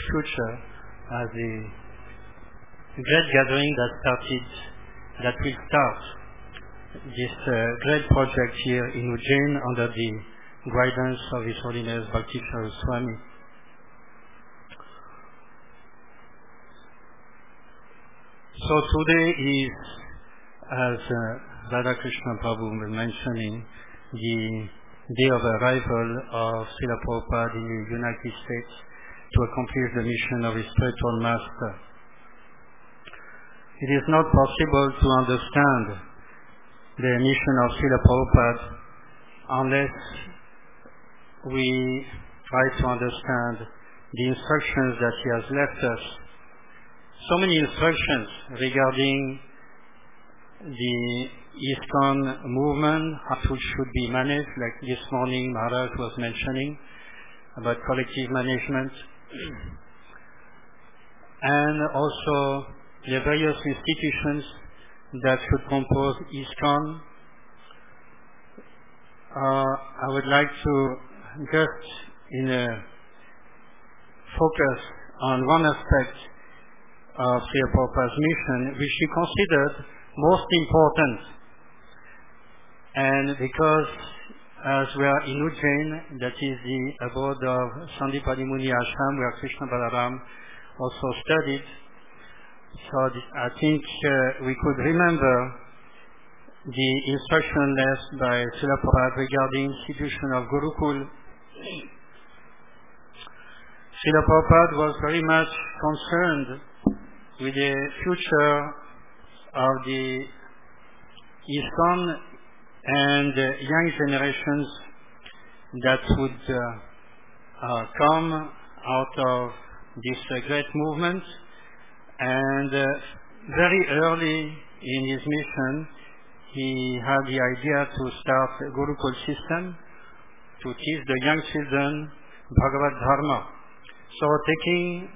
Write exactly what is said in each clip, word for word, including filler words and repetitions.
future as the great gathering that started, that will start this uh, great project here in Ujjain under the guidance of His Holiness Bhaktisharu Swami. So today is, as uh, Radhakrishna Prabhu was mentioning, the day of arrival of Srila Prabhupada in the United States to accomplish the mission of his spiritual master. It is not possible to understand the mission of Srila Prabhupada unless we try to understand the instructions that he has left us. So many instructions regarding the ISKCON movement, how it should be managed, like this morning Maharaj was mentioning about collective management, and also the various institutions that should compose ISKCON. Uh, I would like to just in a focus on one aspect of Srila Prabhupada's mission, which he considered most important. And because as we are in Ujjain, that is the abode of Sandipani Muni Ashram, where Krishna Balaram also studied, so I think uh, we could remember the instruction left by Srila Prabhupada regarding institution of Gurukul. Srila Prabhupada was very much concerned with the future of the ISKCON and uh, young generations that would uh, uh, come out of this uh, great movement. And uh, very early in his mission, he had the idea to start a Gurukul system to teach the young children Bhagavad Dharma. So taking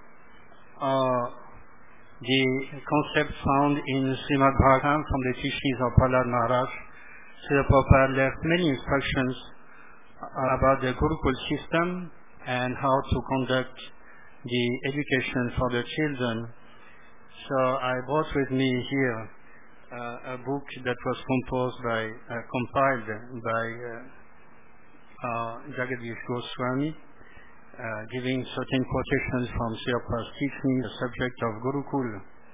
uh, the concept found in Srimad Bhagavatam from the teachings of Prahlad Maharaj, Srila Prabhupada left many instructions about the Gurukul system and how to conduct the education for the children. So I brought with me here uh, a book that was composed by, uh, compiled by uh, uh, Jagadish Goswami, uh, giving certain quotations from Srila Prabhupada's teaching, the subject of Gurukul.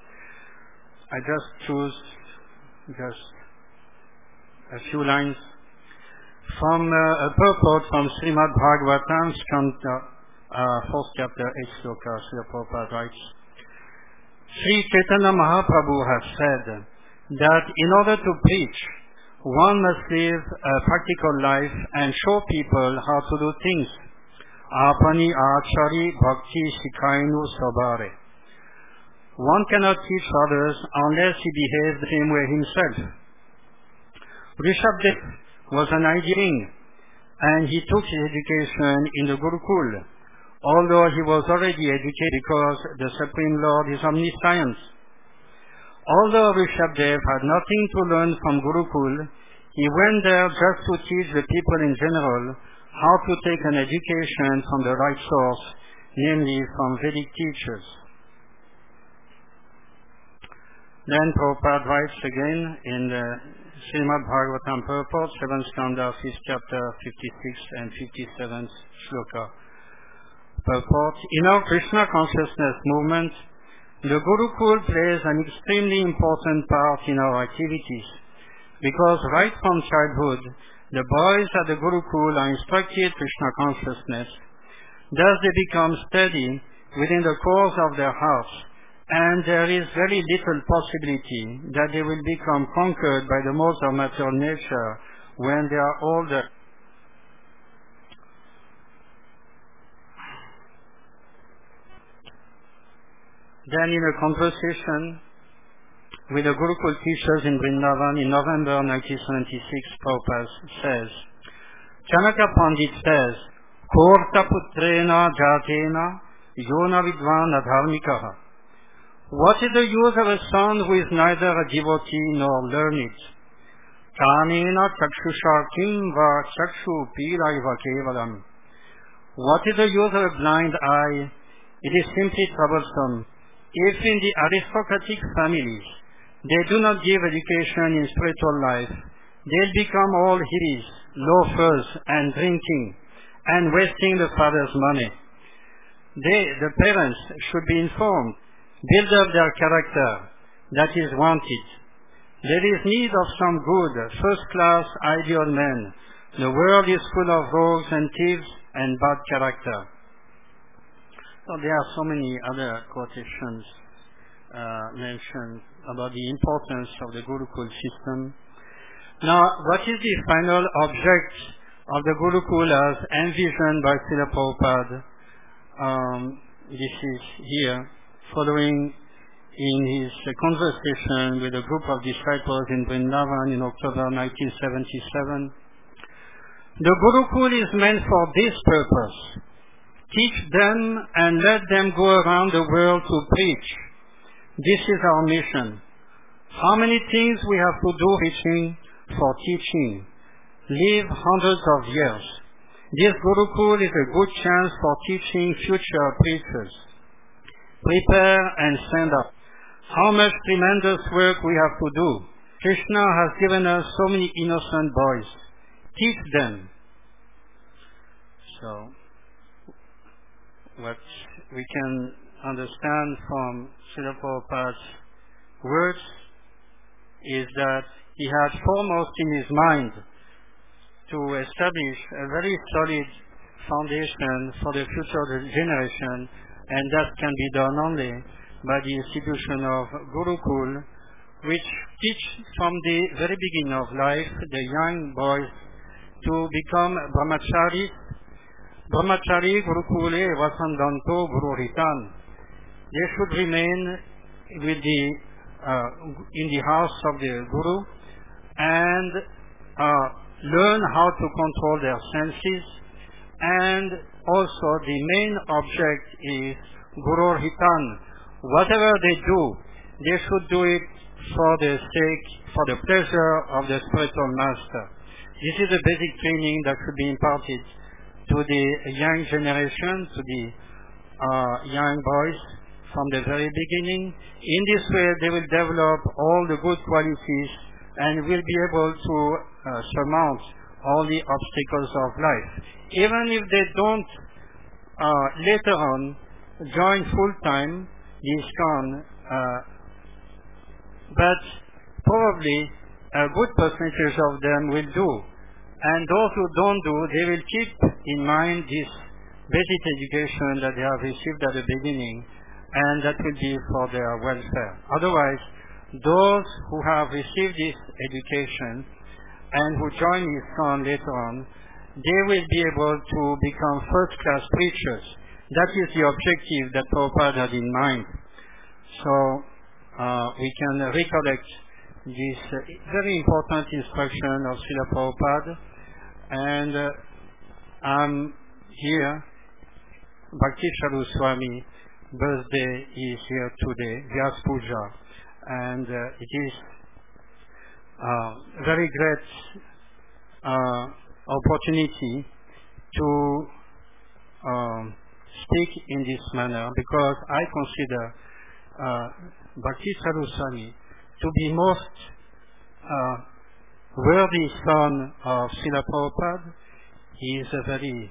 I just choose just a few lines from uh, a purport from Srimad Bhagavatam, uh, fourth chapter, eighth sloka. Srila Prabhupada writes, Sri Chaitanya Mahaprabhu has said that in order to preach, one must live a practical life and show people how to do things. Apani achari bhakti shikainu sabare. One cannot teach others unless he behaves the same way himself. Rishabdev was an idealing, and he took his education in the Gurukul, although he was already educated because the Supreme Lord is omniscient. Although Rishabdev had nothing to learn from Gurukul, he went there just to teach the people in general how to take an education from the right source, namely from Vedic teachers. Then Prabhupada writes again in the Srimad Bhagavatam purport, seventh skanda, fifth chapter, fifty-sixth and fifty-seventh shloka. Purport, in our Krishna consciousness movement, the Gurukul plays an extremely important part in our activities, because right from childhood, the boys at the Gurukul are instructed Krishna consciousness. Thus they become steady within the cores of their hearts, and there is very little possibility that they will become conquered by the modes of material nature when they are older. Then in a conversation with the Gurukul teachers in Vrindavan in November nineteen seventy-six, Prabhupada says, Chanaka Pandit says, Korta putrena jatena yona vidvan adharmikaha. What is the use of a son who is neither a devotee nor learned? Kanena chakshusharkim va chakshu piraiva kevalam. What is the use of a blind eye It is simply troublesome. If in the aristocratic families they do not give education in spiritual life, they'll become all hippies, loafers, and drinking, and wasting the father's money. They, the parents, should be informed, build up their character, that is wanted. There is need of some good, first-class, ideal men. The world is full of rogues and thieves and bad character. So there are so many other quotations uh, mentioned about the importance of the Gurukul system. Now, what is the final object of the Gurukul as envisioned by Srila Prabhupada? Um, this is here, following in his uh, conversation with a group of disciples in Vrindavan in October nineteen seventy-seven. The Gurukul is meant for this purpose. Teach them and let them go around the world to preach. This is our mission. How many things we have to do preaching for teaching? Live hundreds of years. This Gurukul is a good chance for teaching future preachers. Prepare and stand up. How much tremendous work we have to do. Krishna has given us so many innocent boys. Teach them. So, what we can understand from Srila Prabhupada's words is that he had foremost in his mind to establish a very solid foundation for the future generation, and that can be done only by the institution of Gurukul, which teach from the very beginning of life the young boys to become brahmacharis. Brahmachari Gurukule Vasandanto Guru Ritan. They should remain with the uh, in the house of the Guru and uh, learn how to control their senses, and also the main object is Guru Hitan. Whatever they do, they should do it for the sake, for the pleasure of the spiritual master. This is a basic training that should be imparted to the young generation, to the uh, young boys from the very beginning. In this way, they will develop all the good qualities and will be able to uh, surmount all the obstacles of life. Even if they don't uh, later on join full-time the ISKCON, uh, but probably a good percentage of them will do. And those who don't do, they will keep in mind this basic education that they have received at the beginning, and that will be for their welfare. Otherwise, those who have received this education and who join ISKCON later on, they will be able to become first-class preachers. That is the objective that Prabhupada had in mind. So uh, we can recollect this uh, very important instruction of Srila Prabhupada. And uh, I'm here, Bhakti Charu Swami birthday is here today, Vyas Puja, and uh, it is uh, very great uh, opportunity to um, speak in this manner, because I consider uh, Bhakti Charu Swami to be most uh, worthy son of Srila Prabhupada. He is a very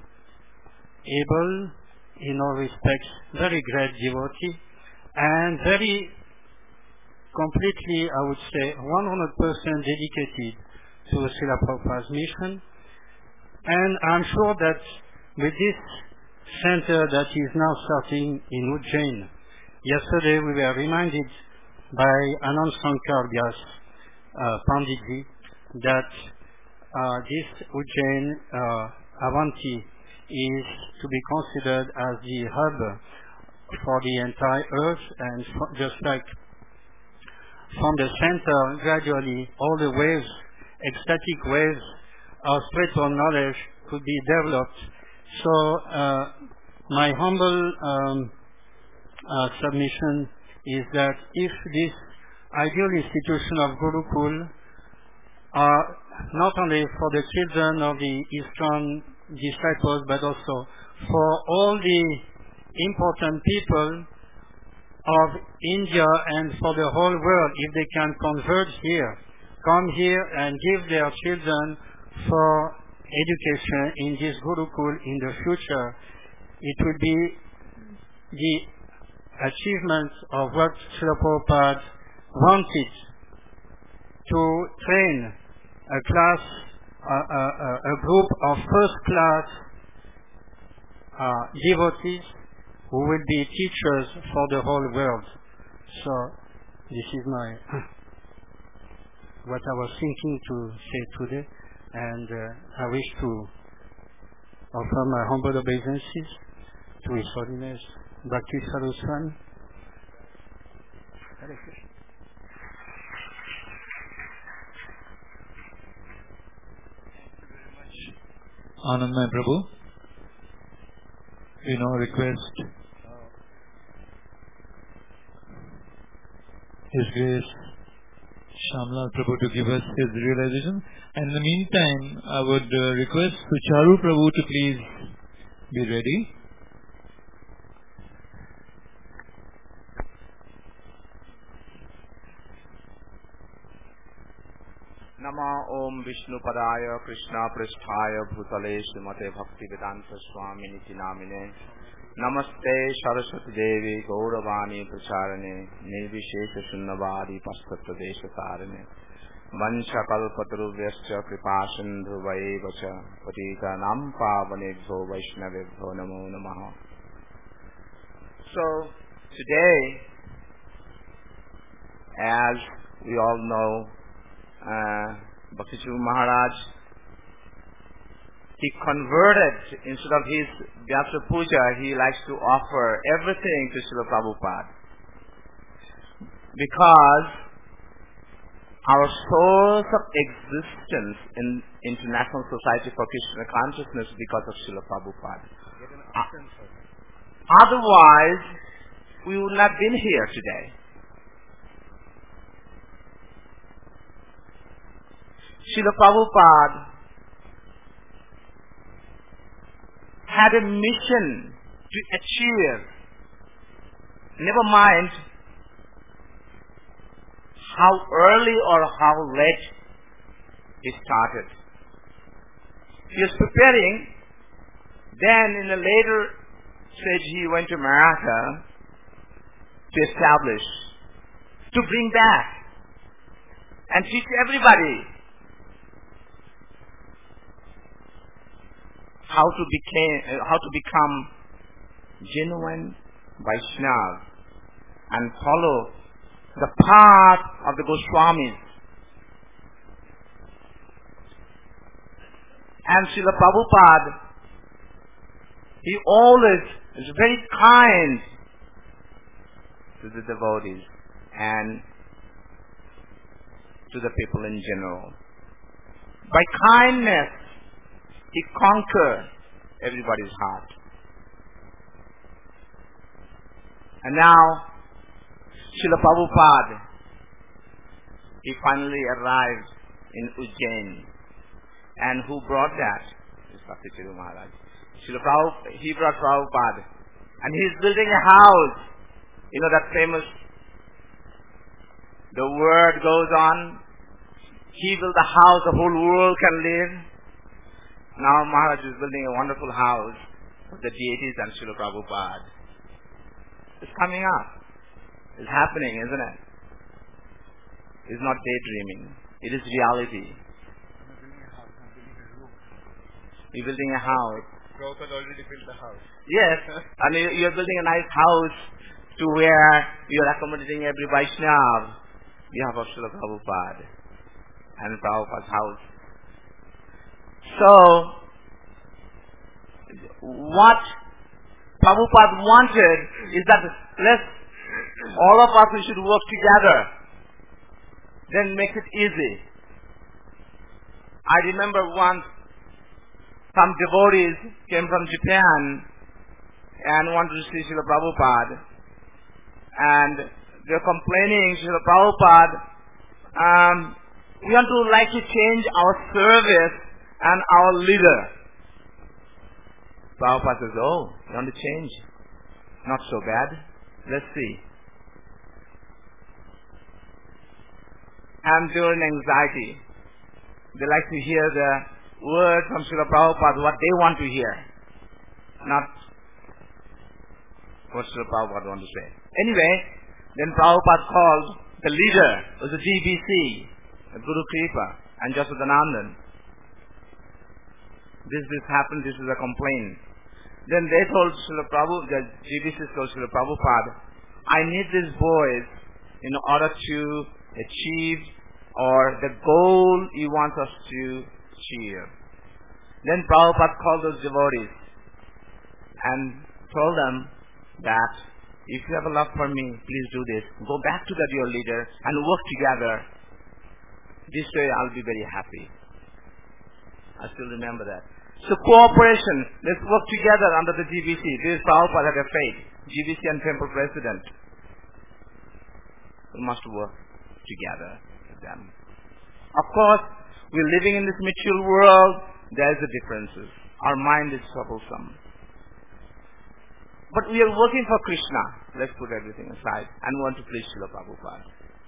able, in all respects, very great devotee, and very completely, I would say, one hundred percent dedicated to Srila Prabhupada's mission. And I'm sure that with this center that is now starting in Ujjain, yesterday we were reminded by Anand Shankar Vyas uh, Panditji that uh, this Ujjain uh, Avanti is to be considered as the hub for the entire earth, and just like from the center, gradually all the waves, ecstatic waves of spiritual knowledge could be developed. So uh, my humble um, uh, submission is that if this ideal institution of Gurukul, uh, not only for the children of the ISKCON disciples, but also for all the important people of India and for the whole world, if they can converge here, come here and give their children for education in this Gurukul in the future, it will be the achievement of what Srila Prabhupada wanted, to train a class, a, a, a group of first-class uh, devotees who will be teachers for the whole world. So this is my what I was thinking to say today, and uh, I wish to offer my humble obeisances to His Holiness Bhakti Saraswami. Hare Krishna. Anandmay Prabhu, we now request His Grace Shamlal Prabhu to give us his realization. And in the meantime, I would uh, request Sucharu Prabhu to please be ready. Nama Om Vishnu Padaya Krishna Pristhaya Bhutale Srimate Bhakti Vedanta Swami Niti Namine Namaste Saraswati Devi Gauravani Pracharane Nirvishesha Sunnavadi Pastatta Desha Sarane Vansha Kalpatarubhyascha Kripasindhu Vaevacha Patita Nam Pavanebhyo Vaishnavebhyo Namo Namaha. So today, as we all know, Uh, Bhakti Siddhanta Maharaj, he converted, instead of his Vyasa Puja, he likes to offer everything to Srila Prabhupada. Because our source of existence in International Society for Krishna Consciousness is because of Srila Prabhupada. Uh, otherwise, we would not have been here today. Srila Prabhupada had a mission to achieve, never mind how early or how late he started. He was preparing, then in a later stage he went to Maratha to establish, to bring back and teach everybody how to became, uh, how to become genuine Vaishnava and follow the path of the Goswamis. And Srila Prabhupada, he always is very kind to the devotees and to the people in general. By kindness, he conquered everybody's heart. And now, Srila Prabhupada, he finally arrived in Ujjain. And who brought that? Is Bhakti Siddhanta Maharaj. Srila Prabhupada, he brought Prabhupada. And he's building a house. You know that famous, the word goes on, he built a house the whole world can live. Now Maharaj is building a wonderful house for the deities and Srila Prabhupada. It's coming up. It's happening, isn't it? It's not daydreaming. It is reality. You're building a house. Prabhupada already built the house. Yes, and you're building a nice house to where you're accommodating every Vaishnava. You have a Srila Prabhupada and Prabhupada's house. So, what Prabhupada wanted is that let's, all of us, we should work together. Then makes it easy. I remember once some devotees came from Japan and wanted to see Srila Prabhupada. And they're complaining, Srila Prabhupada, um, we want to like to change our service and our leader. Prabhupada says, oh, you want to change? not so bad. Let's see. And during anxiety, they like to hear the word from Srila Prabhupada, what they want to hear, not what Srila Prabhupada want to say. Anyway, then Prabhupada called the leader of the G B C, Guru Kripa, and Jasodanandan. This, this happened, this is a complaint. Then they told Srila Prabhupada, the G B C told Srila Prabhupada, I need these boys in order to achieve or the goal he wants us to achieve. Then Prabhupada called those devotees and told them that if you have a love for me, please do this. Go back to the dear leader and work together. This way I'll be very happy. I still remember that. So cooperation, let's work together under the G B C. This is Prabhupada had a faith. G B C and temple president. We must work together with them. Of course, we're living in this material world. There's the differences. Our mind is troublesome. But we are working for Krishna. Let's put everything aside and want to please Srila Prabhupada.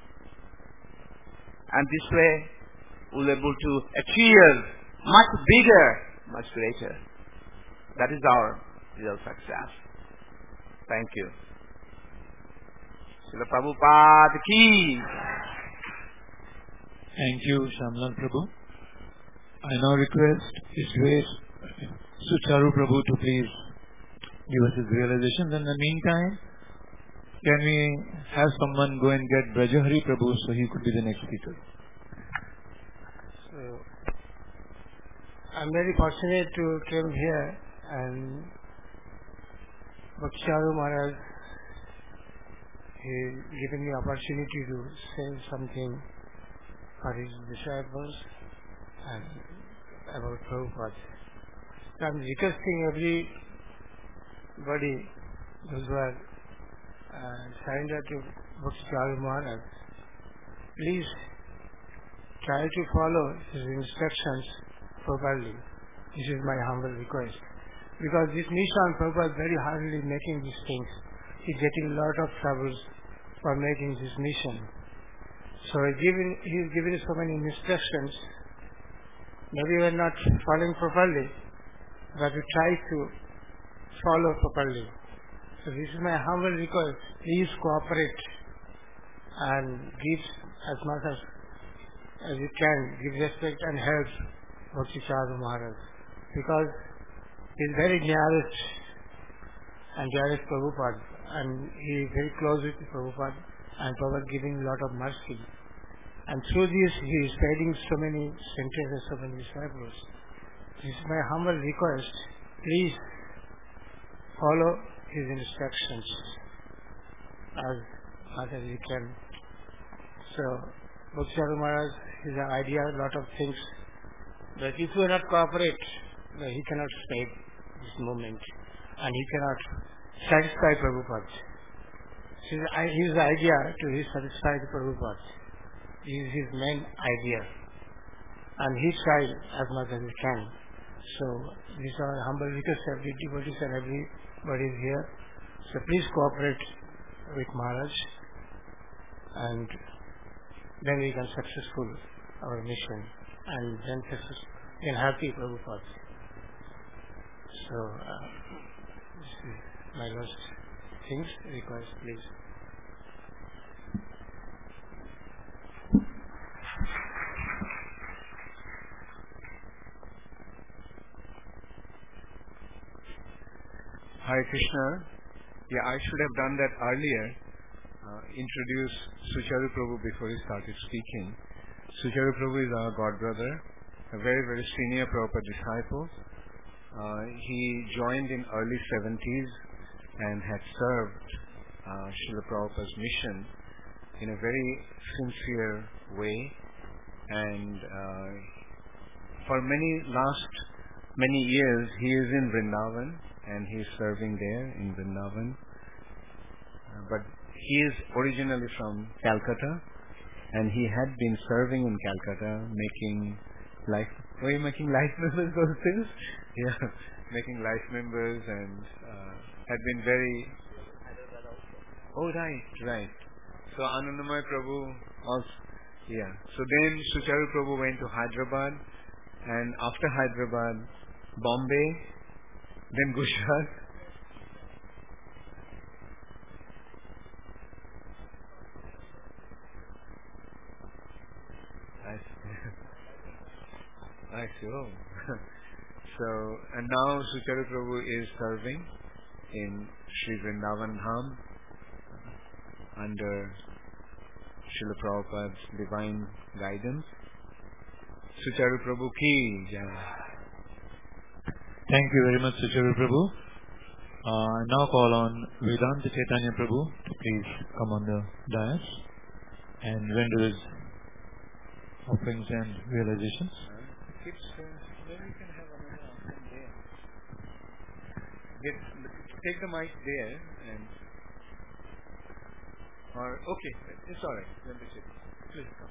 And this way, we'll be able to achieve much bigger, much greater. That is our real success. Thank you. Srila Prabhupada ki. Thank you, Shyamlal Prabhu. I now request His Grace Sucharu Prabhu to please give us his realizations. In the meantime, can we have someone go and get Brajahari Prabhu so he could be the next speaker? So, I'm very fortunate to come here and Bhaksharu Maharaj, he given me opportunity to say something for his disciples and about Prabhupada. So I'm requesting everybody, those who are uh, surrendered to Bhaksharu Maharaj, please try to follow his instructions properly. This is my humble request. Because this mission, Prabhupada is very hardly making these things. He's getting a lot of troubles for making this mission. So he's given, he's given so many instructions. Maybe we're not following properly, but we try to follow properly. So this is my humble request. Please cooperate and give as much as, as you can, give respect and help Bhaksharu Maharaj. Because he's very nearest and dearest Prabhupada, and he is very close with Prabhupada, and Prabhupada giving a lot of mercy. And through this he is spreading so many centers and so many disciples. This is my humble request. Please follow his instructions as much as you can. So Bhaksharu Maharaj is an idea, a lot of things. But if you not cooperate, he cannot spread this movement, and he cannot satisfy Prabhupada. So his idea to satisfy the Prabhupada is his main idea, and he tried as much as he can. So these are humble requests, every devotees and everybody is here. So please cooperate with Maharaj, and then we can successful our mission, and then success can happy Prabhupada. So uh, this is my last things request, please. Hare Krishna. Yeah, I should have done that earlier. Uh, introduce Sucharu Prabhu before he started speaking. Sucharu Prabhu is our god brother, a very, very senior Prabhupada disciple. Uh, he joined in early seventies and had served uh, Srila Prabhupada's mission in a very sincere way. And uh, for many last many years, he is in Vrindavan, and he is serving there in Vrindavan. Uh, but he is originally from Calcutta, and he had been serving in Calcutta, making life. Were you making life members those days? Yeah, making life members, and uh, had been very Oh, right, right. So Anandamaya Prabhu also, yeah. So then Sucharu Prabhu went to Hyderabad, and after Hyderabad, Bombay, then Gujarat. I see. I see. Oh. So, and now Sucharu Prabhu is serving in Sri Vrindavan Dham under Srila Prabhupada's divine guidance. Sucharu Prabhu ki jai. Thank you very much, Sucharu Prabhu. Uh, now call on Vedanta Chaitanya Prabhu to please come on the dais and render his offerings and realizations. It's, uh, maybe we can have another offering there. Get, take the mic there and, or, okay, it's alright. Please come.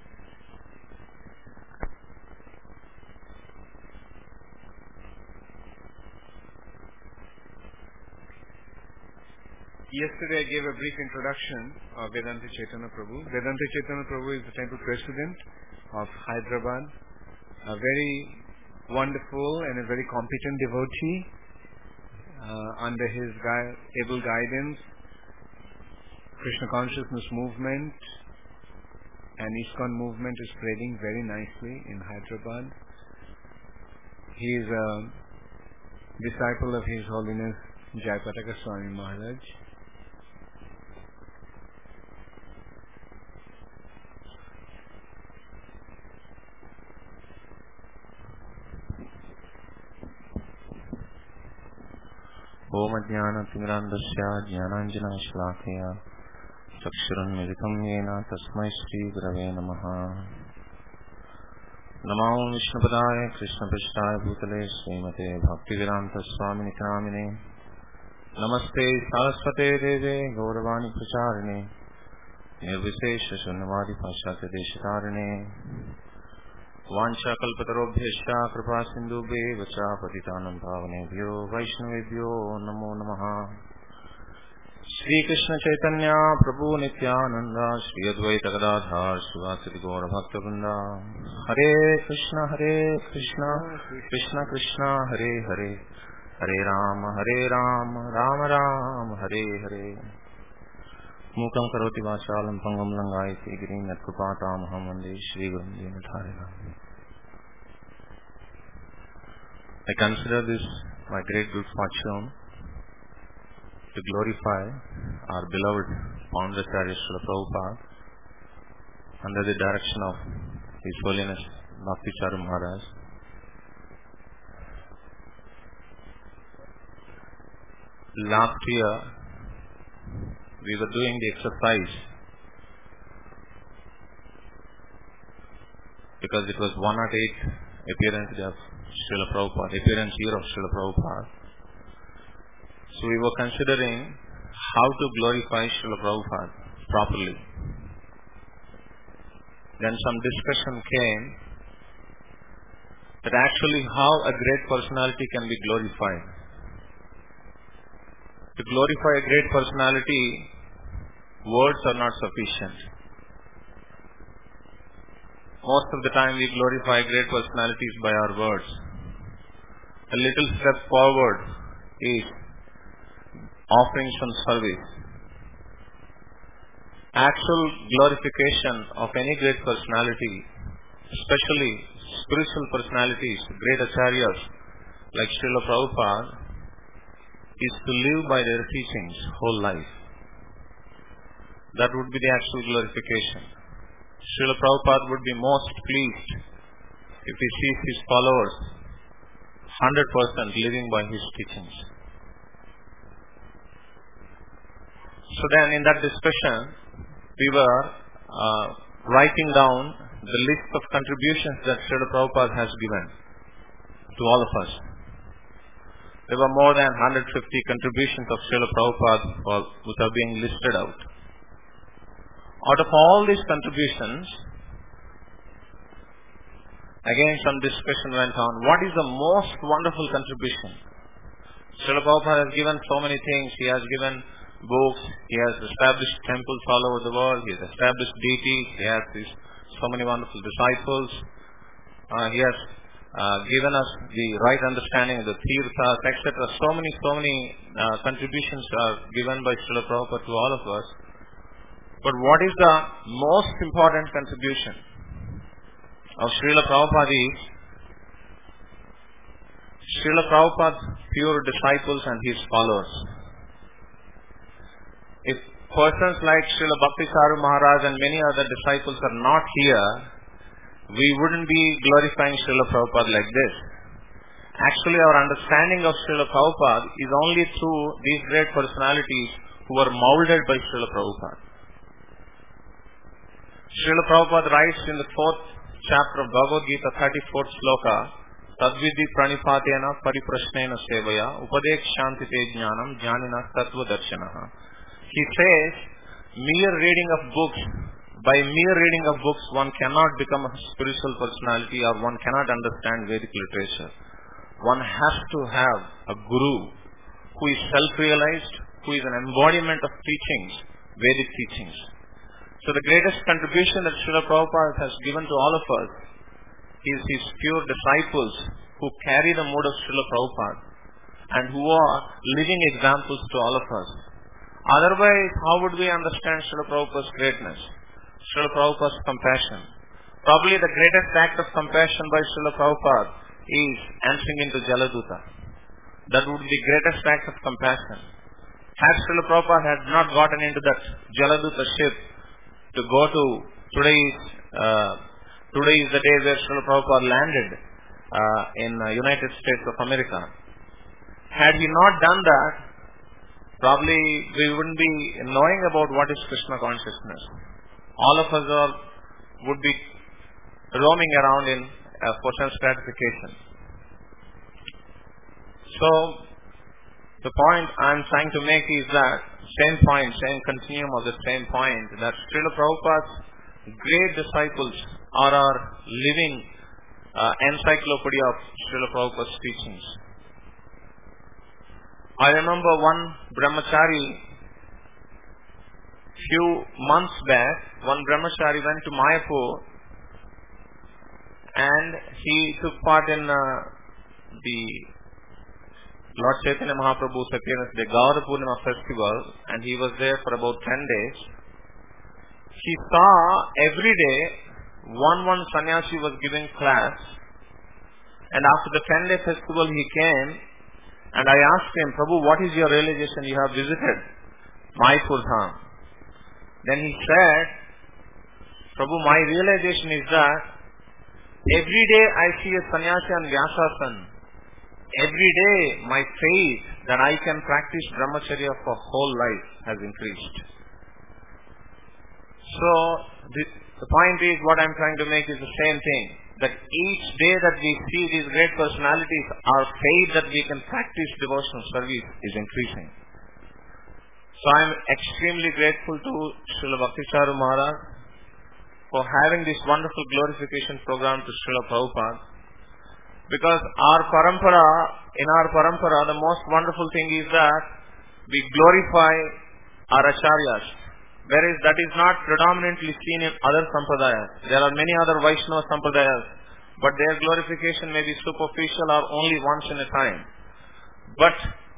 Yesterday I gave a brief introduction of Vedanta Chaitanya Prabhu. Vedanta Chaitanya Prabhu is the temple president of Hyderabad, a very wonderful and a very competent devotee. Uh, under his gui- able guidance, Krishna consciousness movement and ISKCON movement is spreading very nicely in Hyderabad. He is a disciple of His Holiness Jayapataka Swami Maharaj. ओम ज्ञानतिमिरान्धस्य ज्ञानाञ्जनश्लाकया चक्षुरुन्मिलितं येन तस्मै श्रीगुरवे नमः। नमो विष्णुपदाय कृष्णपृष्ठाय भूतले श्रीमते भक्तिवेदान्तस्वामिनिति नामिने। नमस्ते सारस्वते देवे गौरवाणी प्रचारिणे निर्विशेष शून्यवादी पाश्चात्यदेशतारिणे। वाञ्छाकल्पतरुभ्यश्च कृपा सिन्धुभ्येव च पतितानं पावनेभ्यो वैष्णवेभ्यो नमो नमः। श्रीकृष्ण चैतन्य प्रभु नित्यानंद श्री अद्वैत गदाधर शिवासरि गौर भक्तवृंद। हरे कृष्ण हरे कृष्ण कृष्ण कृष्ण हरे हरे हरे राम हरे राम राम राम हरे हरे। मूकं करोति वाचालं पंगुं लंघयते गिरिं यत्कृपातमहं वन्दे श्रीगुरुं दीनतारिणम्। I consider this my great good fortune to glorify our beloved Founder-Acharya Srila Prabhupada under the direction of His Holiness Bhakti Charu Maharaj. Last year we were doing the exercise because it was one hundred eighth appearance day of Srila Prabhupada, appearance year of Srila Prabhupada. So we were considering how to glorify Srila Prabhupada properly. Then some discussion came that actually how a great personality can be glorified. To glorify a great personality, words are not sufficient. Most of the time we glorify great personalities by our words. A little step forward is offering some service. Actual glorification of any great personality, especially spiritual personalities, great acharyas like Srila Prabhupada, is to live by their teachings whole life. That would be the actual glorification. Srila Prabhupada would be most pleased if he sees his followers one hundred percent living by his teachings. So then in that discussion, we were uh, writing down the list of contributions that Srila Prabhupada has given to all of us. There were more than one hundred fifty contributions of Srila Prabhupada which are being listed out. Out of all these contributions, again some discussion went on. What is the most wonderful contribution? Srila Prabhupada has given so many things. He has given books. He has established temples all over the world. He has established deities. He has these, so many wonderful disciples. Uh, he has uh, given us the right understanding of the tirthas, et cetera. So many, so many uh, contributions are given by Srila Prabhupada to all of us. But what is the most important contribution of Srila Prabhupada is Srila Prabhupada's pure disciples and his followers. If persons like Srila Bhakti Saru Maharaj and many other disciples are not here, we wouldn't be glorifying Srila Prabhupada like this. Actually, our understanding of Srila Prabhupada is only through these great personalities who were molded by Srila Prabhupada. Srila Prabhupada writes in the fourth chapter of Bhagavad Gita, thirty-fourth sloka, Tadvidhi pranipatena pariprashnena sevaya upadekshantite jnanam jnanina tattva darshanaha. He says, mere reading of books, by mere reading of books, one cannot become a spiritual personality or one cannot understand Vedic literature. One has to have a guru who is self-realized, who is an embodiment of teachings, Vedic teachings. So the greatest contribution that Srila Prabhupada has given to all of us is his pure disciples who carry the mode of Srila Prabhupada and who are living examples to all of us. Otherwise, how would we understand Srila Prabhupada's greatness? Srila Prabhupada's compassion. Probably the greatest act of compassion by Srila Prabhupada is entering into Jaladuta. That would be the greatest act of compassion. Had Srila Prabhupada had not gotten into that Jaladuta ship to go to today's, uh, today is the day where Srila Prabhupada landed uh, in the uh, United States of America. Had he not done that, probably we wouldn't be knowing about what is Krishna consciousness. All of us are, would be roaming around in uh, for sense gratification. So, the point I am trying to make is that, same point, same continuum of the same point, that Srila Prabhupada's great disciples are our living uh, encyclopedia of Srila Prabhupada's teachings. I remember one brahmachari, few months back, one brahmachari went to Mayapur and he took part in uh, the Lord Chaitanya Mahaprabhu's appearance, the Gaura Purnima festival, and he was there for about ten days. He saw every day one one sannyasi was giving class, and after the ten day festival he came and I asked him, Prabhu, what is your realization? You have visited Mayapur Dham. Then he said, Prabhu, my realization is that every day I see a sannyasi on Vyasasana. Every day my faith that I can practice brahmacharya for whole life has increased. So, the, the point is, what I am trying to make is the same thing. That each day that we see these great personalities, our faith that we can practice devotional service is increasing. So I am extremely grateful to Srila Bhakti Saru Maharaj for having this wonderful glorification program to Srila Prabhupada. Because our parampara, in our parampara, the most wonderful thing is that we glorify our acharyas. Whereas that is not predominantly seen in other sampradayas. There are many other Vaishnava sampradayas, but their glorification may be superficial or only once in a time. But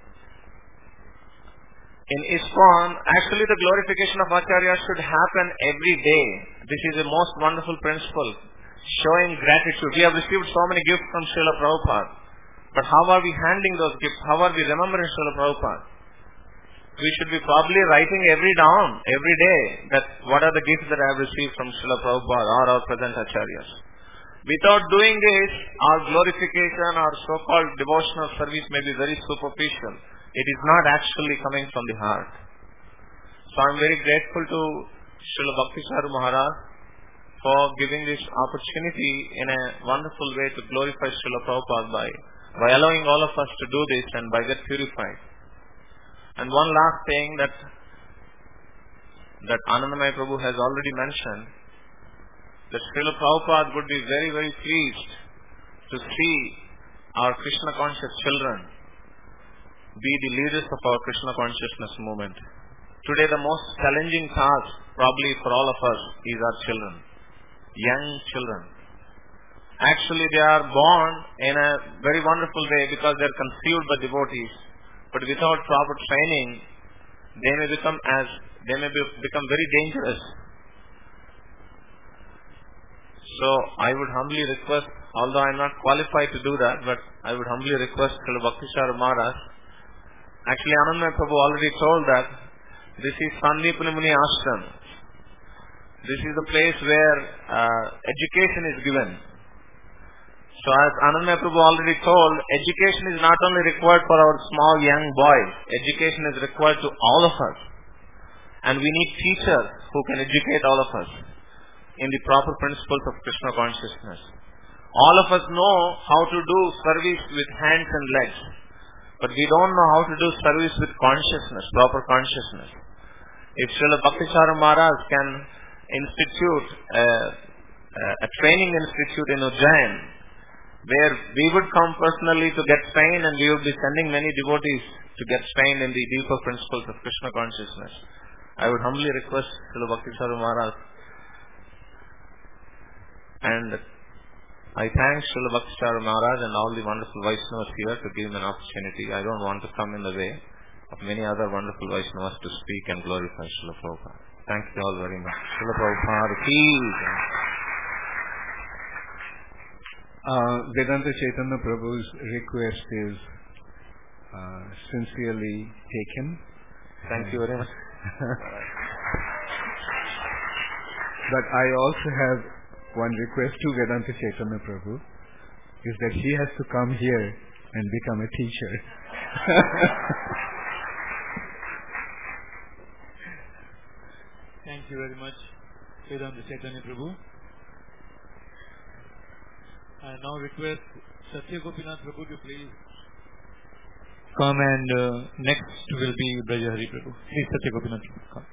in ISKCON, actually the glorification of acharyas should happen every day. This is a most wonderful principle, showing gratitude. We have received so many gifts from Srila Prabhupada, but how are we handling those gifts? How are we remembering Srila Prabhupada? We should be probably writing every down, every day, that what are the gifts that I have received from Srila Prabhupada or our present acharyas. Without doing this, our glorification, our so-called devotional service may be very superficial. It is not actually coming from the heart. So I am very grateful to Srila Bhakti Saru Maharaj for giving this opportunity in a wonderful way to glorify Srila Prabhupada by, by allowing all of us to do this and by get purified. And one last thing that that Anandamaya Prabhu has already mentioned, that Srila Prabhupada would be very, very pleased to see our Krishna conscious children be the leaders of our Krishna consciousness movement. today the most challenging task probably for all of us is our children, young children. Actually, they are born in a very wonderful way because they are conceived by devotees, but without proper training, they may become as they may be, become very dangerous. So I would humbly request, although I am not qualified to do that, but I would humbly request Srila Bhaktisharu Maharaj. Actually, Anandamayi Prabhu already told that this is Sandipani Muni Ashram. This is the place where uh, education is given. So as Anandamayi Prabhu already told, education is not only required for our small young boys, education is required to all of us. And we need teachers who can educate all of us in the proper principles of Krishna consciousness. All of us know how to do service with hands and legs, but we don't know how to do service with consciousness, proper consciousness. If Srila Bhaktisharu Maharaj can institute a, a training institute in Ujjain, where we would come personally to get trained, and we would be sending many devotees to get trained in the deeper principles of Krishna consciousness, I would humbly request Srila Bhaktisharu Maharaj. And I thank Srila Bhaktisharu Maharaj and all the wonderful Vaishnavas here to give me an opportunity. I don't want to come in the way of many other wonderful Vaishnavas to speak and glorify Srila Prabhupada. Thank you all very much. Srila Prabhupada, please. Uh, Vedanta Chaitanya Prabhu's request is uh, sincerely taken. Thank you very much. But I also have one request to Vedanta Chaitanya Prabhu, is that he has to come here and become a teacher. Thank you very much, Vedanta Chaitanya Prabhu. I now request Satya Gopinath Prabhu to please come, and uh, next will be Brajahari Prabhu. Please, Satya Gopinath Prabhu, come.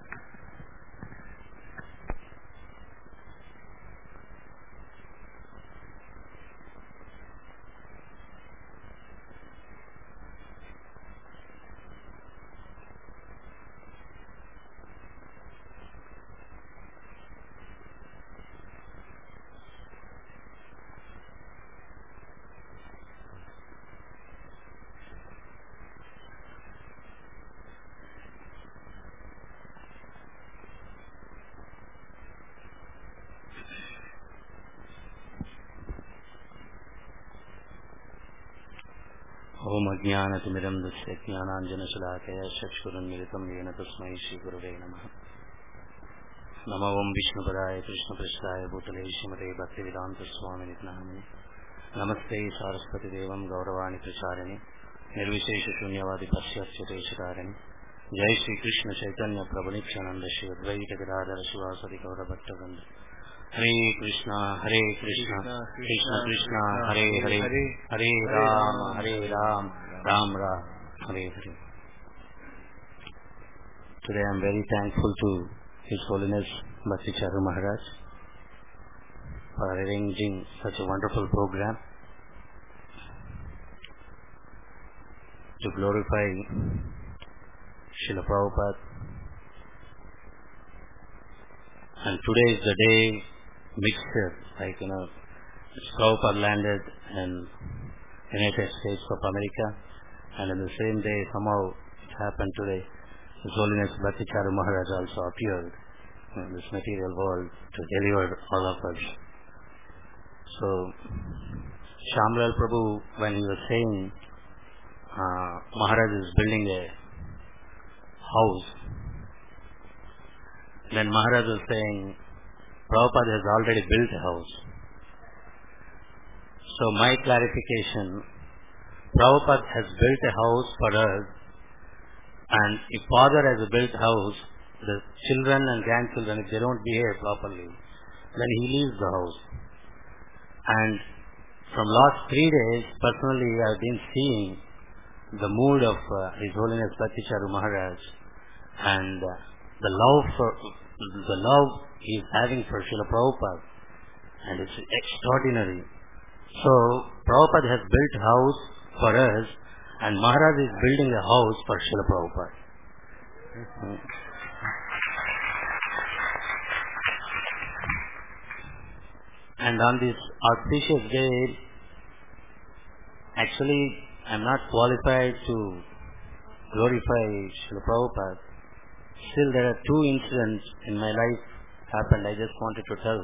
ओम अज्ञानतिमिरं दस्य ज्ञानाञ्जनशलाकया चक्षुरुन्मिलितं येन तस्मै श्रीगुरवे नमः। नमो ओं विष्णुपदाय कृष्णपृष्ठाय भूतले श्रीमते भक्तिवेदान्तस्वामिनिति नामिने। नमस्ते सारस्वतीदेवं गौरवाणि प्रचारिणे निर्विशेषशून्यवादि पश्चाच्युतेशकारिणे। जय श्री कृष्ण चैतन्य प्रभु नित्यानंद श्री अद्वैत गदाधर शिवासादि गौरभक्तवृंद। हरे कृष्णा हरे कृष्णा कृष्ण कृष्णा हरे हरे हरे राम हरे Ram Ram Ram Hare Hare. Today I am very thankful to His Holiness Bhaktisharu Maharaj for arranging such a wonderful program to glorify Srila Prabhupada. And today is the day mixture, like, you know, Prabhupada landed in United States of America, and in the same day, somehow it happened today, His Holiness Bhaktisharu Maharaj also appeared in this material world to deliver all of us. So, Shamlal Prabhu, when he was saying uh, Maharaj is building a house, then Maharaj was saying Prabhupada has already built a house. So my clarification, Prabhupada has built a house for us, and if father has built a house, the children and grandchildren, if they don't behave properly, then he leaves the house. And from last three days, personally I have been seeing the mood of uh, His Holiness Bhaktisharu Maharaj, and uh, the love for the love he is having for Srila Prabhupada, and it's extraordinary. So Prabhupada has built a house for us, and Maharaj is building a house for Srila Prabhupada. And on this auspicious day, actually, I'm not qualified to glorify Srila Prabhupada. Still, there are two incidents in my life happened. I just wanted to tell.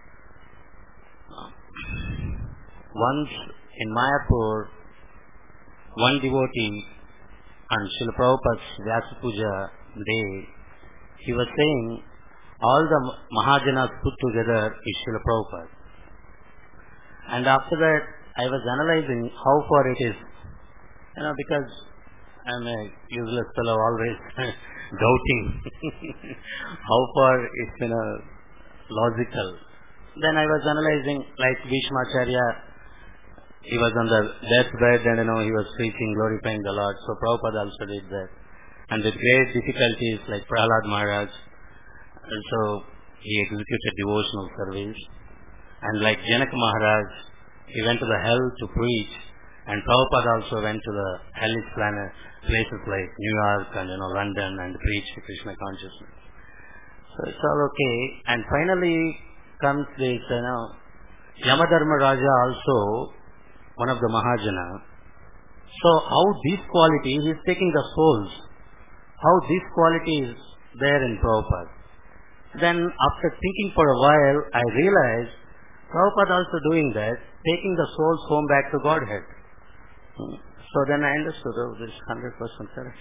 Once in Mayapur, one devotee on Srila Prabhupada's Vyasa Puja day, he was saying all the Mahajanas put together is Srila Prabhupada. And after that, I was analyzing how far it is. You know, because I'm a useless fellow, always doubting how far it's, you know, logical. Then I was analyzing, like Bhishmacharya, he was on the deathbed and, you know, he was preaching, glorifying the Lord. So Prabhupada also did that. And with great difficulties, like Prahlad Maharaj, also he executed devotional service. And like Janaka Maharaj, he went to the hell to preach. And Prabhupada also went to the hellish planet, places like New York and, you know, London, and preached Krishna consciousness. So it's all okay. And finally comes this, you know, Yamadharma Raja also, one of the Mahajana. So how this quality, he is taking the souls, how this quality is there in Prabhupada. Then after thinking for a while, I realized Prabhupada also doing that, taking the souls home back to Godhead. So then I understood, oh, this is one hundred percent correct.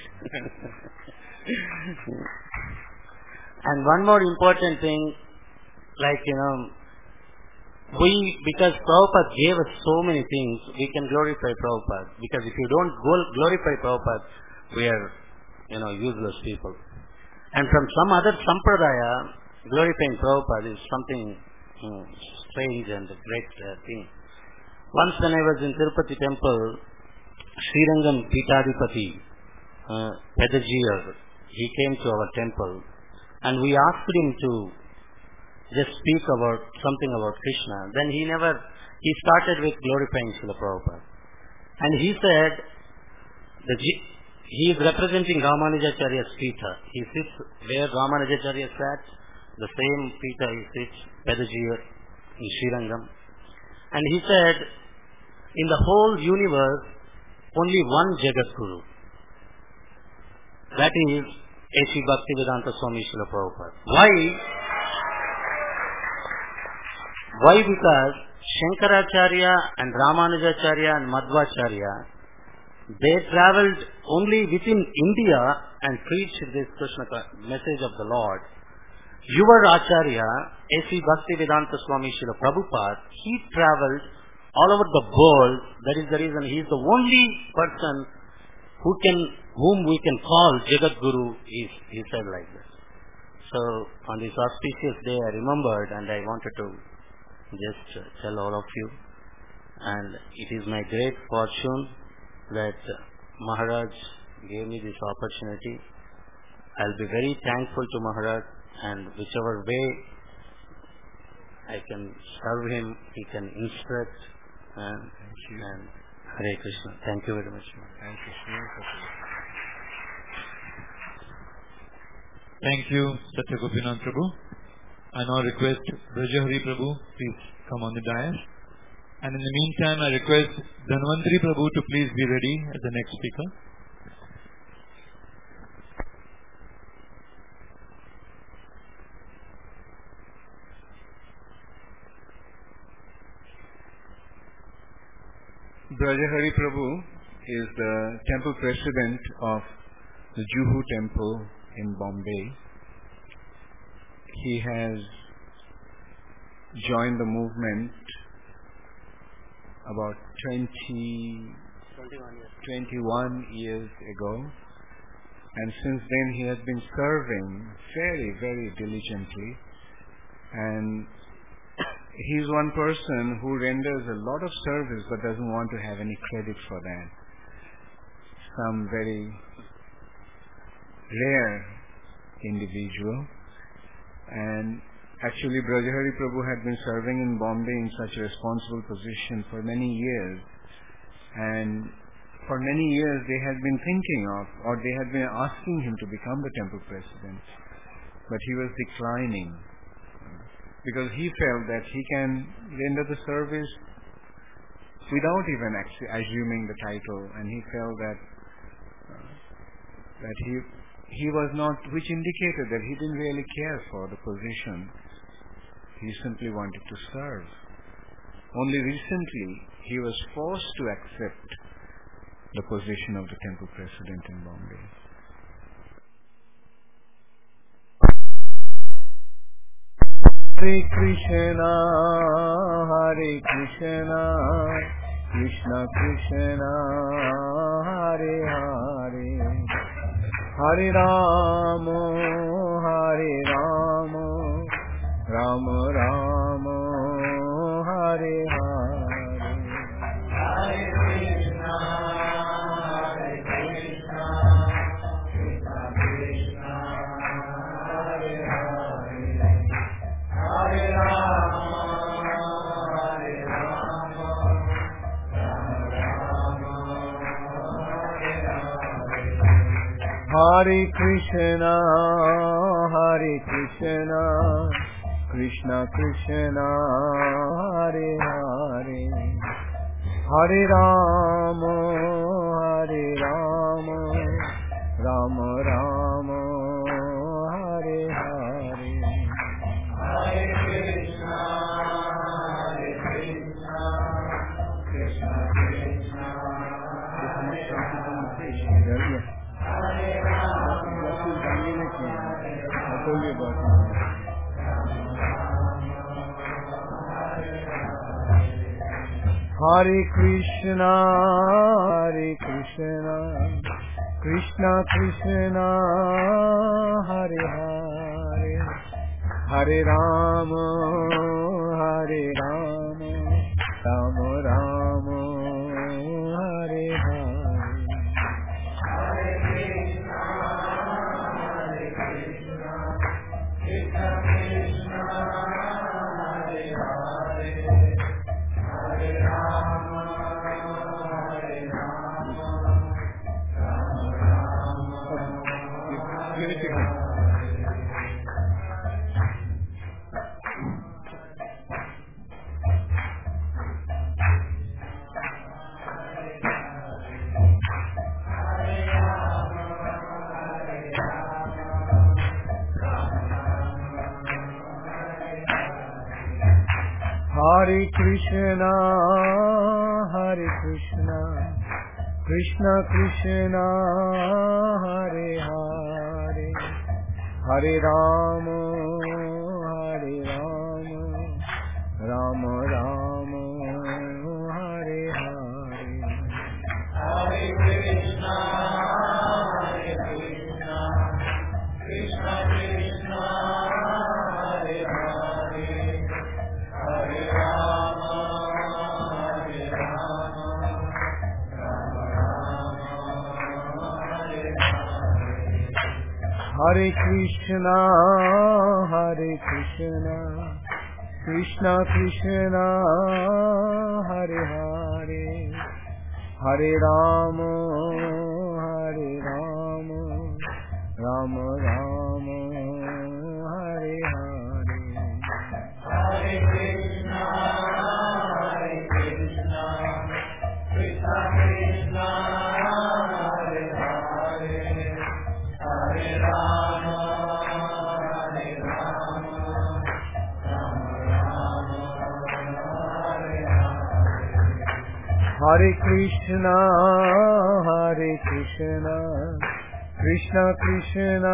And one more important thing, like, you know, we, because Prabhupada gave us so many things, we can glorify Prabhupada. Because if you don't glorify Prabhupada, we are, you know, useless people. And from some other sampradaya, glorifying Prabhupada is something you know, strange and a great uh, thing. Once when I was in Tirupati temple, Srirangam Pitadipati, uh, Pedajiyar, he came to our temple and we asked him to just speak about something about Krishna. Then he never, he started with glorifying Srila Prabhupada. And he said, the G, he is representing Ramanujacharya's Pita. He sits where Ramanujacharya sat, the same Pita he sits, Pedajiyar in Srirangam. And he said, in the whole universe, only one Jagat Guru. That is A C Bhaktivedanta Swami Srila Prabhupada. Why? Why? Because Shankaracharya and Ramanujacharya and Madhvacharya, they travelled only within India and preached this Krishna message of the Lord. Yuva Acharya, A C Bhaktivedanta Swami Srila Prabhupada, he travelled all over the world. That is the reason he is the only person who can, whom we can call Jagat Guru, he, he said like this. So on this auspicious day I remembered and I wanted to just uh, tell all of you. And it is my great fortune that uh, Maharaj gave me this opportunity. I'll be very thankful to Maharaj, and whichever way I can serve him, he can instruct. And, and Hare Krishna. Thank you very much. Thank you. Thank you, Satya Gopinath Prabhu. I now request Brajahari Prabhu, please come on the dais. And in the meantime, I request Dhanvantari Prabhu to please be ready as the next speaker. Brajahari Prabhu is the temple president of the Juhu temple in Bombay. He has joined the movement about twenty, twenty-one years ago, and since then he has been serving very, very diligently, and he's one person who renders a lot of service but doesn't want to have any credit for that. Some very rare individual. And actually Brajahari Prabhu had been serving in Bombay in such a responsible position for many years, and for many years they had been thinking of, or they had been asking him to become the temple president, but he was declining because he felt that he can render the service without even actually assuming the title, and he felt that uh, that he he was not, which indicated that he didn't really care for the position. He simply wanted to serve. Only recently he was forced to accept the position of the temple president in Bombay. Hare Krishna, Hare Krishna, Krishna Krishna, Hare Hare, Hare Rama, Hare Rama, Rama Rama, Hare Hare. Hare Krishna, Hare Krishna, Krishna Krishna, Hare Hare, Hare Rama, Hare Rama, Rama Rama, Hare Hare. Hare Krishna, Hare Krishna, Krishna Krishna, Hare Hare, Hare Rama, Hare Rama, Rama Rama, Hare Hare. Hare Krishna, Hare Krishna, Krishna Krishna, Hare Hare, Hare Rama, Hare Rama, Hare Krishna, Hare Krishna, Krishna Krishna, Hare Hare, Hare Rama, Hare Rama, Rama Rama, Hare Hare. Hare Krishna, Hare Krishna, Krishna Krishna, Hare Hare, Hare Rama, Hare Rama, Rama Rama, Hare Hare. Hare Krishna, Hare Krishna, Krishna Krishna, Hare Hare, Hare Rama, Hare Rama, Rama Rama, Hare Hare. Hare Krishna, Hare Krishna, Krishna Krishna, Hare Hare, Hare Rama, Hare Rama, Rama Rama, Hare Hare. Hare Krishna, Hare Krishna, Krishna Krishna, Hare Hare, Hare Rama, Hare Rama, Rama Rama, Hare Hare. Hare Krishna, Hare Krishna, Krishna Krishna, Hare Hare, Hare Rama, Hare Rama, Rama Rama, Hare Hare. Hare Krishna, Hare Krishna, Krishna Krishna,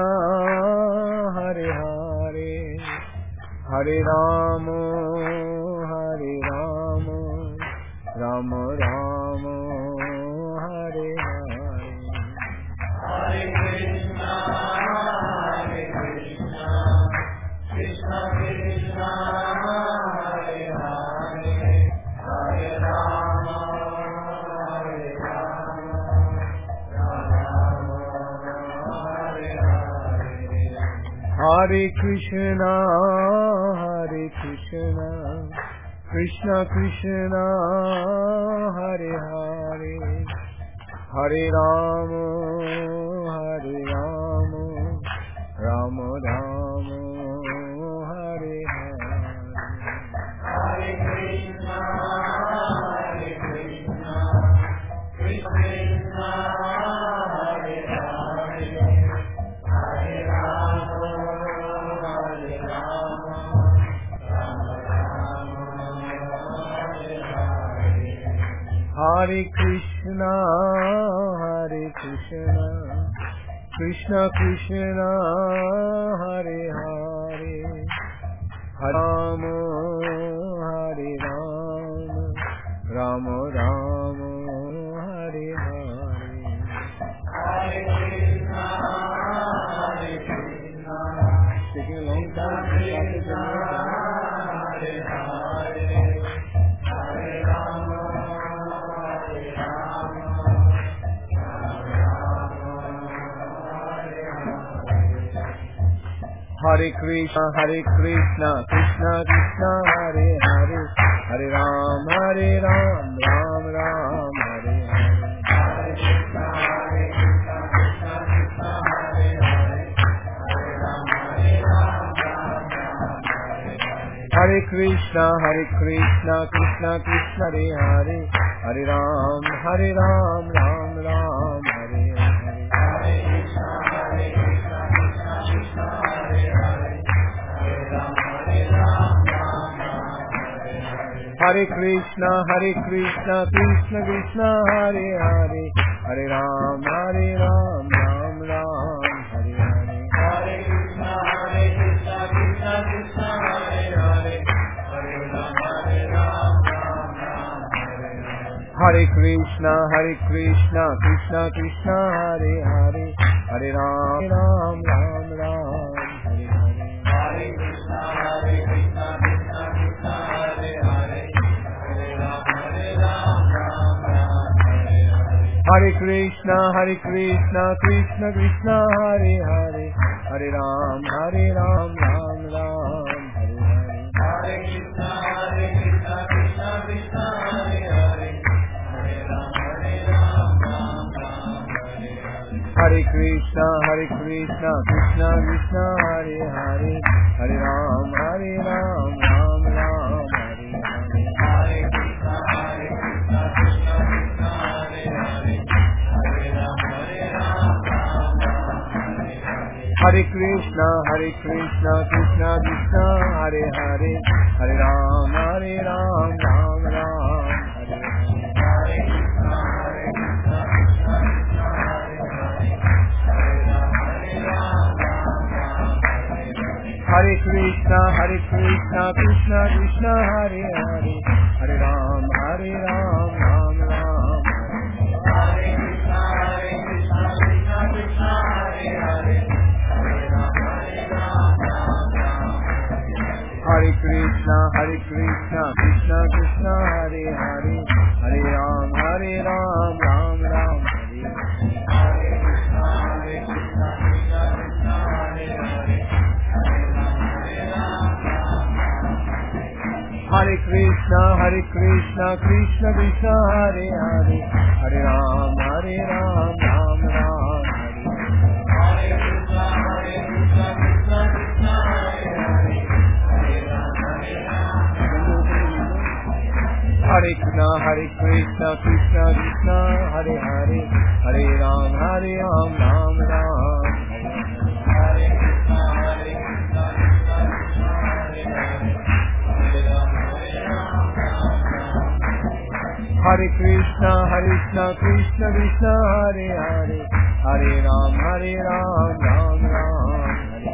Hare Hare, Hare Rama, Hare Rama, Rama Rama, Hare Hare. Hare Krishna, Hare Krishna, Krishna Krishna, Hare Hare, Hare Rama, Hare Rama, Rama Rama, Hare Hare. Hare Krishna, Hare Krishna, Krishna Krishna, Hare Hare, Hare Rama, Hare Rama, Rama Rama, Hare Hare. Hare Krishna, Hare Krishna, Krishna Krishna, Hare Hare, Hare Rama, Hare Rama, Rama Rama, Hare Hare. Hare Krishna, Hare Krishna, Krishna Krishna, Hare Hare, Hare Rama, Hare Rama, Rama Rama, Hare Hare. Hare Krishna, Hare Krishna, taking a long time to start the journey. Hare Hare, Hare Rama, Hare Rama, Hare Krishna, Hare Krishna, Krishna Krishna, Hare Hare, Hare Ram, Hare Ram, Ram Ram, Hare Hare. Hare Krishna, Hare Krishna, Krishna Krishna, Hare Hare, Hare Ram, Hare Ram, Ram Ram, Hare Hare. Hare Krishna, Hare Krishna, Krishna Krishna, Hare Hare, Hare Ram, Hare Ram, Ram Ram, Hare Hare. Hare Krishna, Hare Krishna, Krishna Krishna, Hare Hare, Hare Ram, Hare Ram, Ram Ram, Hare Hare. Hare Krishna, Hare Krishna, Krishna Krishna, Hare Hare, Hare Ram, Hare Ram, Ram Ram, Hare Hare. Hare Krishna, Hare Krishna, Krishna Krishna, Hare Hare, Hare Ram, Hare Ram, Ram Ram, Hare Hare. Hare Krishna, Hare Krishna, Krishna Krishna, Hare Hare, Hare Ram, Ram Ram, Ram Hare Hare. Hare Krishna, Hare Krishna, Krishna Krishna, Hare Hare, Hare Ram, Hare Ram, Ram Ram, Hare Hare. Hare Krishna, Hare Krishna, Krishna Krishna, Hare Hare, Hare Ram, Hare Ram, Ram Ram, Hare Hare. Hare Krishna, Hare Krishna, Krishna Krishna, Hare Hare, Hare Ram, Hare Ram, Ram Ram, Hare Hare. Hare Krishna, Hare Krishna, Krishna Krishna, Hare Hare, Hare Ram, Hare Ram, Ram Ram, Hare Hare. Hare Krishna, Hare Krishna, Krishna Krishna, Hare Hare, Hare Ram, Hare Ram, Ram Ram, Hare Hare. Hare Krishna, Hare Krishna, Krishna Krishna, Hare Hare, Hare Ram, Hare Ram, Ram Ram, Hare Hare. Hare Krishna, Hare Krishna, Krishna Krishna, Hare Hare, Hare Ram, Hare Ram, Ram Ram, Hare Hare. Hare Krishna, Hare Krishna, Krishna Krishna, Hare Hare, Hare Ram, Hare Ram, Ram Ram, Hare Krishna, Hare Krishna, Krishna Krishna, Hare Hare, Hare Ram, Hare Ram, Ram Ram, Hare Krishna, Hare Krishna, Krishna Krishna, Hare Hare, Hare Ram, Hare Ram, Ram Ram, Hare Hare. Hare Krishna, Hare Krishna, Krishna Krishna, Hare Hare, Hare Ram, Hare Ram, Ram Ram, Hare Krishna, Hare Krishna, Krishna Krishna, Hare Hare, Hare Ram, Hare Ram, Ram Ram, Hare Hare. Hare Krishna, Hare Krishna, Krishna Krishna, Hare Hare, Hare Ram, Hare Ram. Hare Krishna, Hare Krishna, Krishna Krishna, Hare Hare, Hare Ram, Hare Ram, Ram Ram, Hare Hare. Hare Krishna, Hare Krishna, Krishna Krishna, Hare Hare, Hare Ram, Hare Ram, Ram Ram. Hare Krishna, Hare Krishna, Krishna Krishna, Hare Hare, Hare Ram, Hare Ram, Ram Ram, Hare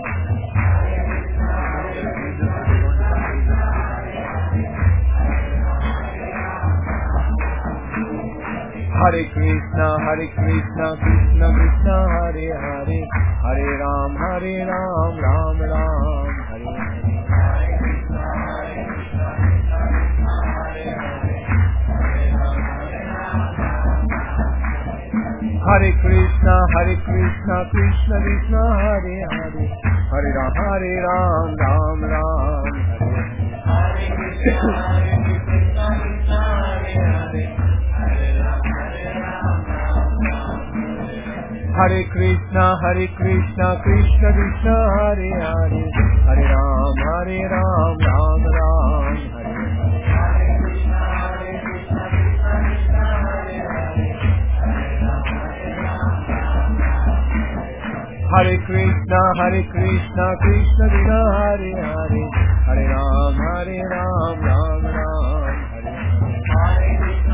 Hare Krishna, Hare Krishna, Krishna Krishna, Hare Hare, Hare Ram, Hare Ram, Ram Ram, Hare Hare. Hare Krishna, Hare Krishna, Krishna Krishna, Hare Hare, Hare Ram, Hare Ram, Ram Ram. Hare Krishna, Hare Krishna, Krishna Krishna, Hare Hare, Hare Ram, Hare Ram, Ram Ram, Hare Hare. Hare Krishna, Hare Krishna, Krishna Krishna, Hare Hare, Hare Ram, Hare Ram, Ram Ram. Hare Krishna, Hare Krishna, Krishna Krishna, Hare Hare, Hare Ram, Hare Ram, Ram Ram, Hare Hare. Hare Krishna, Hare Krishna, Krishna Krishna, Hare Hare, Hare Ram, Hare Ram, Ram Ram, Hare Hare.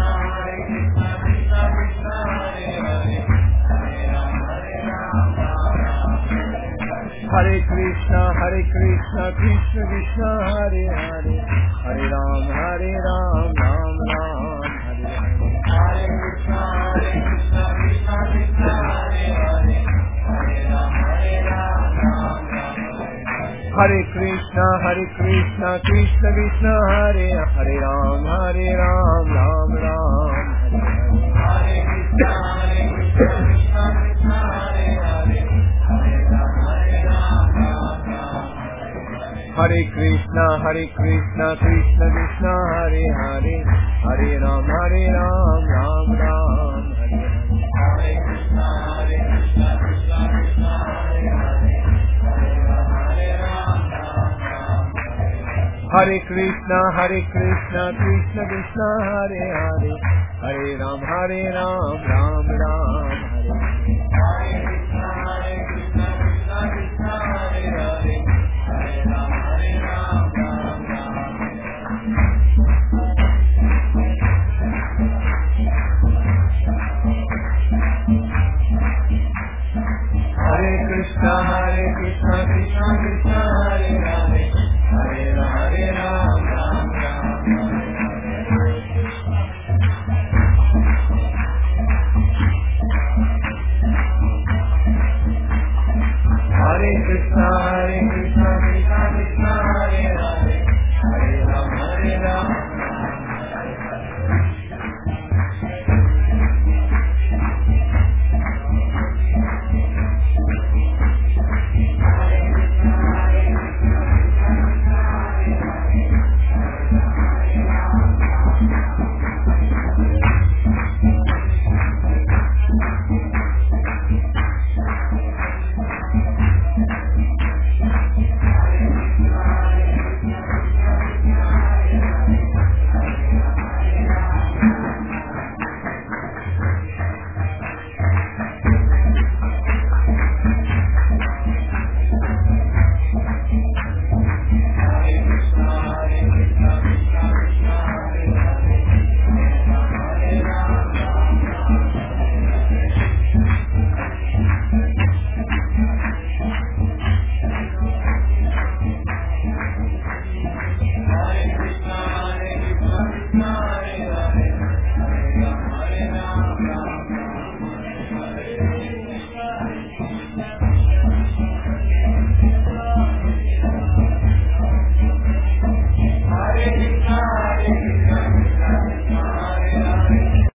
Hare Krishna, Hare Krishna, Krishna Krishna, Hare Hare, Hare Ram, Hare Ram, Ram Ram, Hare Hare. Hare Krishna, Hare Krishna, Krishna Krishna, Hare Hare, Hare Ram, Hare Ram, Ram Ram, Hare Krishna, Hare Krishna, Krishna Krishna, Hare Hare, Ram, Hare Ram, Ram Ram, Hare Hare. Hare Krishna, Hare Krishna, Krishna Krishna, Hare Hare, Hare Ram, Hare Ram, Ram Ram, Hare Hare. Hare Krishna, Hare Krishna, Krishna Krishna, Hare Hare, Hare Ram, Hare Ram, Ram Ram, Hare Krishna, Hare Krishna, Krishna Krishna, Hare Hare, Hare Ram, Hare Ram, Ram Ram.